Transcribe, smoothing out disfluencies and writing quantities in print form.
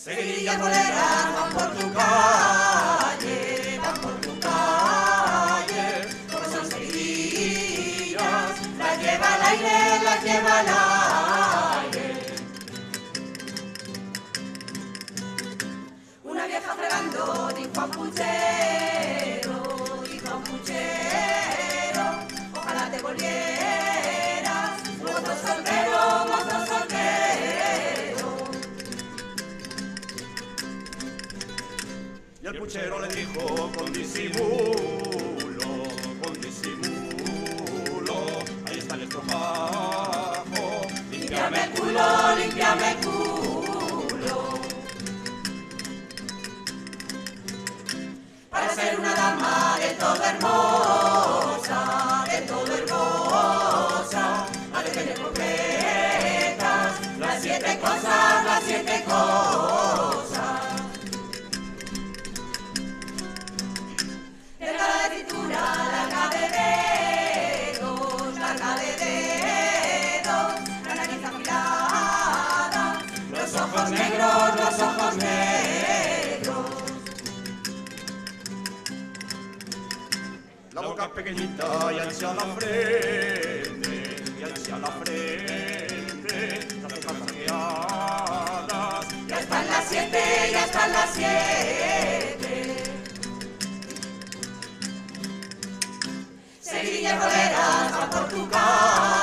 Seguidillas boleras van por tu calle, como son seguidillas, las lleva al aire, las lleva al aire. Una vieja fregando dijo a un puchero, ojalá te volvieras, mozo soltero, mozo soltero. Y el puchero le dijo con disimulo, ahí está el estropajo, Límpiame el culo, límpiame el culo. Para ser una dama de todo hermosa, ha de tener concretas las 7 cosas, las 7 cosas. Delgada de cintura, larga de dedos, la nariz afilada, los ojos negros, los ojos negros. la boca pequeñita y ancha la frente, las cejas arqueadas. Ya están las 7, ya están las 7. Seguidillas boleras van por tu casa.